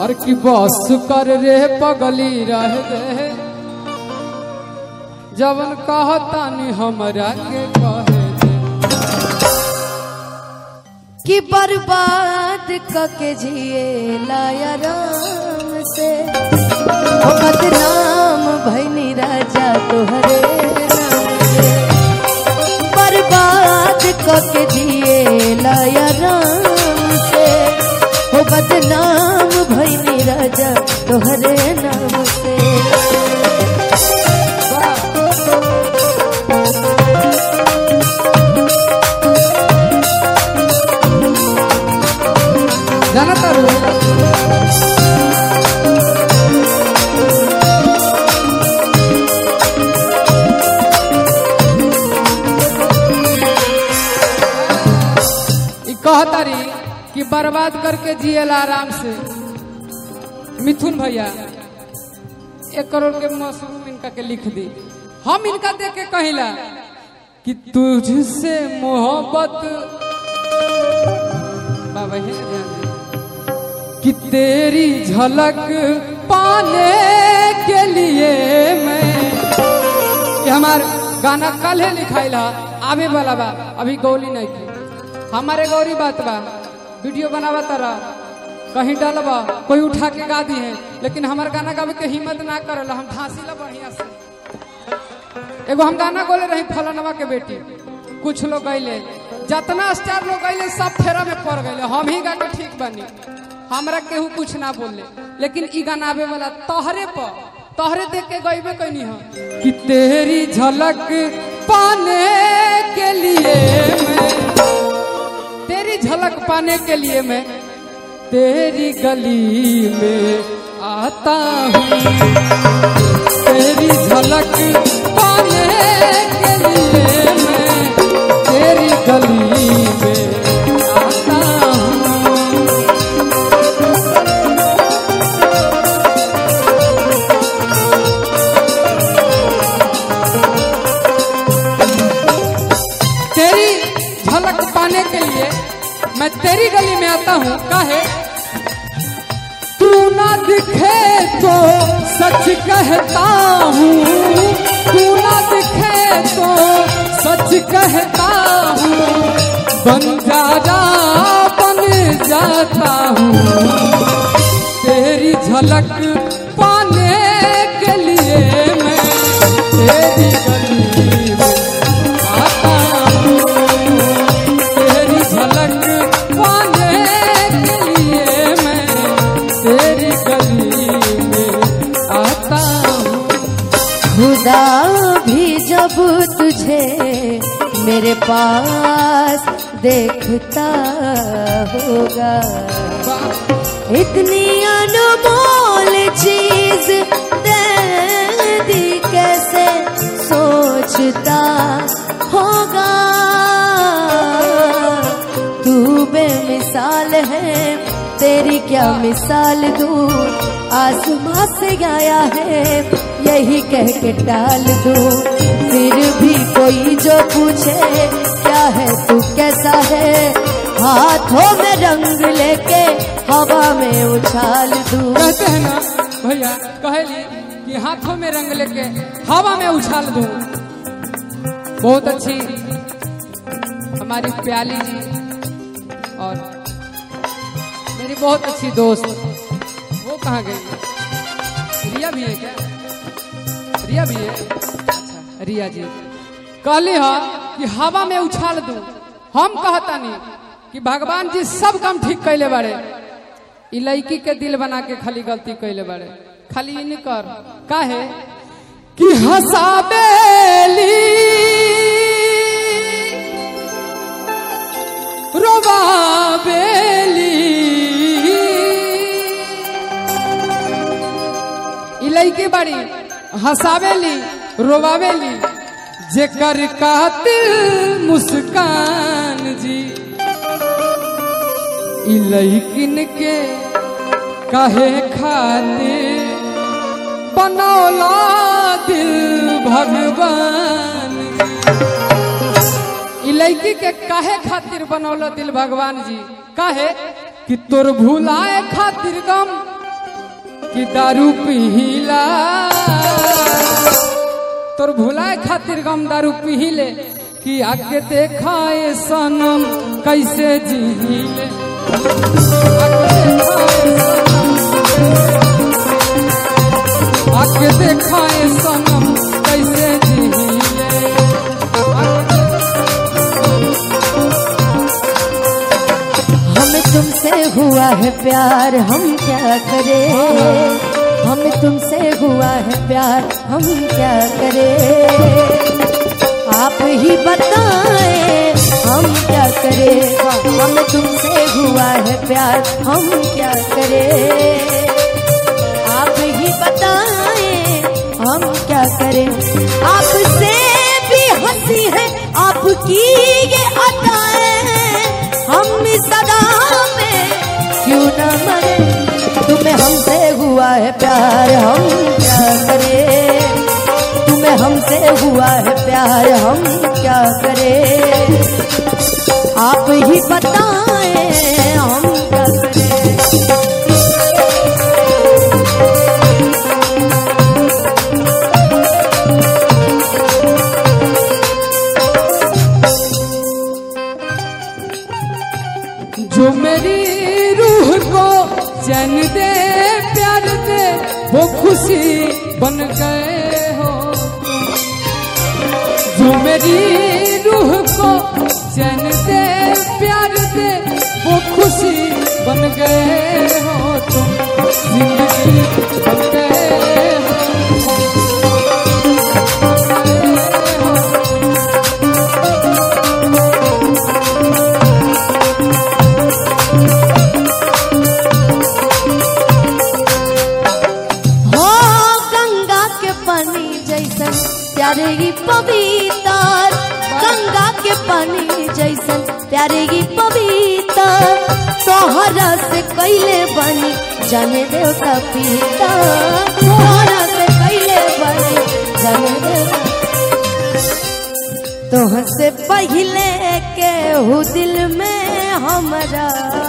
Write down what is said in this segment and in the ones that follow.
और की बस कर रे पगली रह दे जवन कहतानी हमरा के कहे दे कि बर्बाद कके जिए लाया राम से ओ बदनाम भैनी राजा तोहरे नाम से बर्बाद कके जिए लाया राम से ओ बदनाम भैनी राजा तोहरे नाम से जाना तारू कहतारी कि बर्बाद करके जिएला आराम से। मिथुन भैया 1 करोड़ के मशरूम इनका के लिख दी। हम इनका देख के कहिला कि तुझसे मोहब्बत बाबा है ध्यान दे कि तेरी झलक पाने के लिए मैं ये हमार गाना कल है लिखाइला आवे वाला बा अभी गौली नहीं की हमारे गौरी बात बा वीडियो बनावा तारा कहीं डालबा कोई उठा के गा दी है लेकिन हमारे गाना गावे के हिम्मत ना करला हम फांसी ला बढ़िया से। एगो हम गाना बोले रही फलानवा के बेटी कुछ लोग गईले जितना स्टार लोग गईले सब फेरा में पड़ गईले हम ही गा के ठीक बनी हमरा केहू कुछ ना बोले लेकिन ई गाना आवे वाला तोहरे देख के गईबे कहीं हो कि तेरी झलक पाने के लिए मैं तेरी झलक पाने के लिए मैं तेरी गली में आता हूँ तेरी झलक पाने के लिए मैं तेरी गली में आता हूँ। तेरी झलक पाने के लिए मैं तेरी गली में आता हूँ काहे तू ना दिखे तो सच कहता हूँ तू ना दिखे तो सच कहता हूँ बंजारा बन जाता हूँ तेरी झलक पाने के लिए मैं तेरी गली में आता हूँ तेरी झलक पाने के लिए मैं तेरी गली में आता हूँ। खुदा भी जब तुझे मेरे पास देखता होगा इतनी अनमोल चीज दे दी कैसे सोचता होगा तू बेमिसाल है तेरी क्या मिसाल दूं आसमां से आया है यही कह के टाल दूं फिर भी कोई जो पूछे क्या है तू कैसा है हाथों में रंग लेके हवा में उछाल दूं। कहते हैं ना भैया कहेली कि हाथों में रंग लेके हवा में उछाल दूं। बहुत अच्छी हमारी प्याली जी और मेरी बहुत अच्छी दोस्त वो कहाँ गई रिया भी है क्या रिया भी है अच्छा रिया जी कहली है कि हवा में उछाल दूं। हम कहता नहीं कि भगवान जी सब काम ठीक कैले बारे ई लड़की के दिल बना के खाली गलती कैले बारे खाली इन कर काहे कि हंसाबेली रोवाबेली ई लड़की बड़ी हंसाबेली रोवाबेली जेकर कातिल मुस्कान जी ई लड़किन के काहे खातिर बनौला दिल भगवान ई लड़की के काहे खातिर बनौला दिल भगवान जी काहे कि तोर भुलाए खातिर गम कि दारू पीला तोर भुलाए खातिर गम दारू पीले कि आके देखाए सनम कैसे जीले आके देखाए सनम कैसे जीले हमें तुमसे हुआ है प्यार हम क्या करें, हमें तुमसे हुआ है प्यार हम क्या करें, आप ही बताएं हम क्या करें, हमें तुमसे हुआ है प्यार हम क्या करें, आप ही बताएं हम क्या करें, आपसे भी हंसी है आपकी ये अदाएं, हम सदा में क्यों न मरे, तुम्हें हमसे हुआ है प्यार हम क्या करें, तुम्हें हमसे हुआ है प्यार हम क्या करें, आप ही बताएं हम क्या करें। जो मेरी रूह को चैन दे प्यार दे वो खुशी बन गए हो, जो मेरी रूह को चैन दे प्यार दे वो खुशी बन गए हो, तुम जिंदगी बन गए हो। प्यारे ही पवित्र गंगा के पानी जैसन, प्यारे ही पवित्र तोहरा से कैले बनी जाने देवता पिता, तोहरा से कैले बनी जाने देवता, तोहर से पहले के हु दिल में हमरा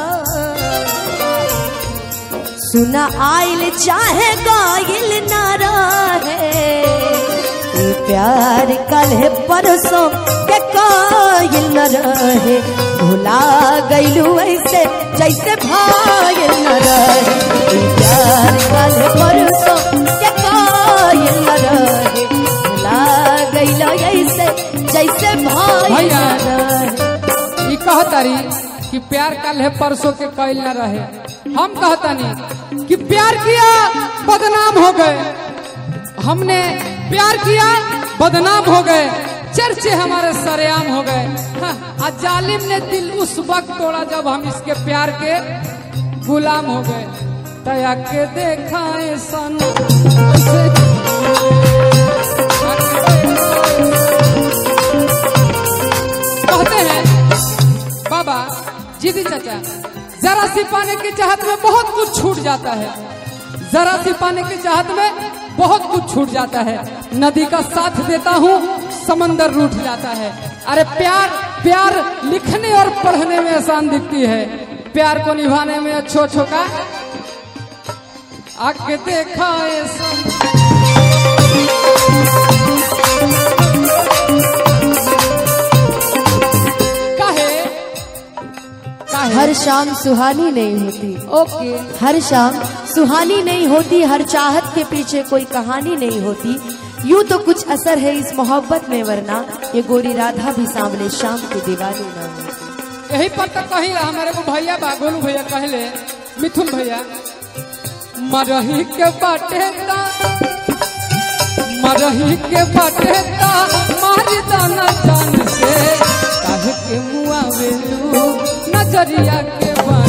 सुना आइल चाहे गाइल ना रहे, प्यार कल है परसों के कायल न रहे, भुला गईलू ऐसे जैसे भाई न रहे, प्यार कल है परसों के कायल न रहे, भुला गईलू ऐसे जैसे भाई न रहे। ये कहतारी कि प्यार कल है परसों के कायल न रहे, हम कहतानी कि प्यार किया बदनाम हो गए, हमने प्यार किया बदनाम हो गए, चर्चे हमारे सरेआम हो गए। हाँ, जालिम ने दिल उस वक्त तोड़ा जब हम इसके प्यार के गुलाम हो गए, तया के देखाए सन कहते हैं बाबा जीदी चाचा, जरा सी पाने की चाहत में बहुत कुछ छूट जाता है, जरा सी पाने की चाहत में बहुत कुछ छूट जाता है, नदी का साथ देता हूँ समंदर रूठ जाता है। अरे प्यार प्यार लिखने और पढ़ने में आसान दिखती है, प्यार को निभाने में अच्छो का आगे देखा हर शाम सुहानी नहीं होती, ओके, हर शाम सुहानी नहीं होती, हर चाहत के पीछे कोई कहानी नहीं होती, यूं तो कुछ असर है इस मोहब्बत में, वरना ये गोरी राधा भी सांवले शाम की दीवानी ना होती। यही पर तो कही रहा हमारे को भैया बा गोलू भैया कहले मिथुन भैया, मरही के बाटे ता मरही के बाटे ता मारी दाना जान से, काहे के मुआ वेलू नजरिया के बान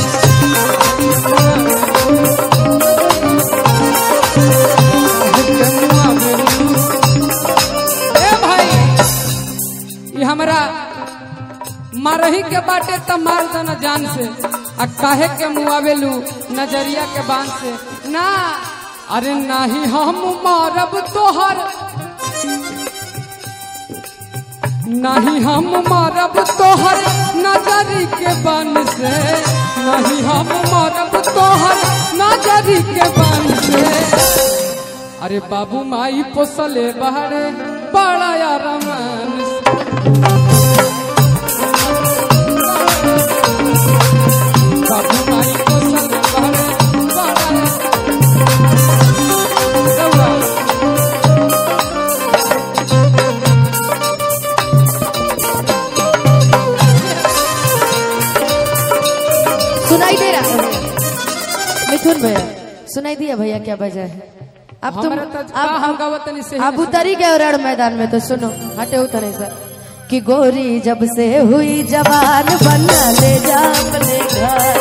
हमरा मारही के बाटे त मार देना जान से, आ काहे के मुआवेलू नजरिया के बान से ना, अरे नाही हम मारब तोहर, नहीं हम मारब तोहर नजरी के बान से, नहीं हम मारब तोहर नजरी के बान से। अरे बाबू माई पोसले बहरे बड़ा रमन बाबू माई पोसले बहरे सुनाई दे रहा है मिथुन भैया, सुनाई दिया भैया क्या वजह है? अब तुम अब उतरी गए रण मैदान में, तो सुनो हटे उतरे सर कि गोरी जब से हुई जवान बना ले जा अपने घर,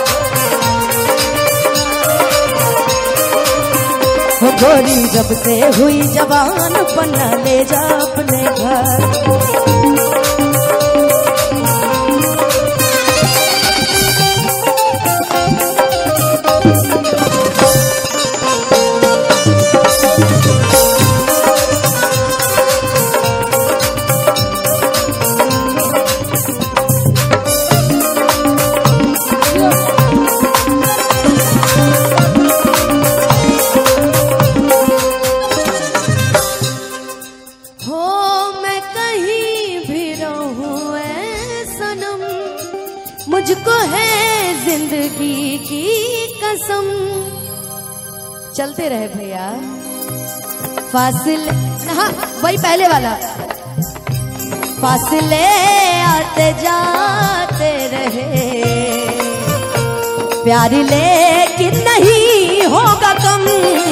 वो गोरी जब से हुई जवान बना ले जा अपने घर। मुझको है जिंदगी की कसम। चलते रहे भैया फासिले, हाँ वही पहले वाला, फासिले आते जाते रहे प्यारी लेकिन नहीं होगा कम,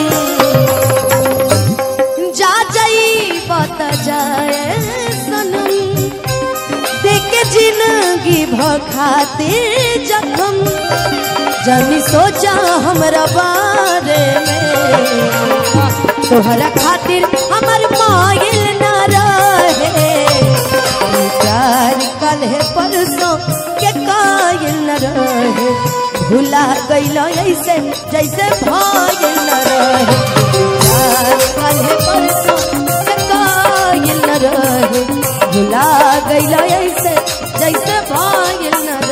जा जाई बात जाए सनम देख जिंदगी भखाते जखम, जानी सोचा हमरा बारे में तोहरा खातिर हमर माइल न रहे, प्यार कल है परसों के कायल न रहे, भुला गइलो ऐसे जैसे भाइल न रहे, प्यार कल है परसों के कायल न रहे, भुला गइलो ऐसे जैसे भाइल न रहे।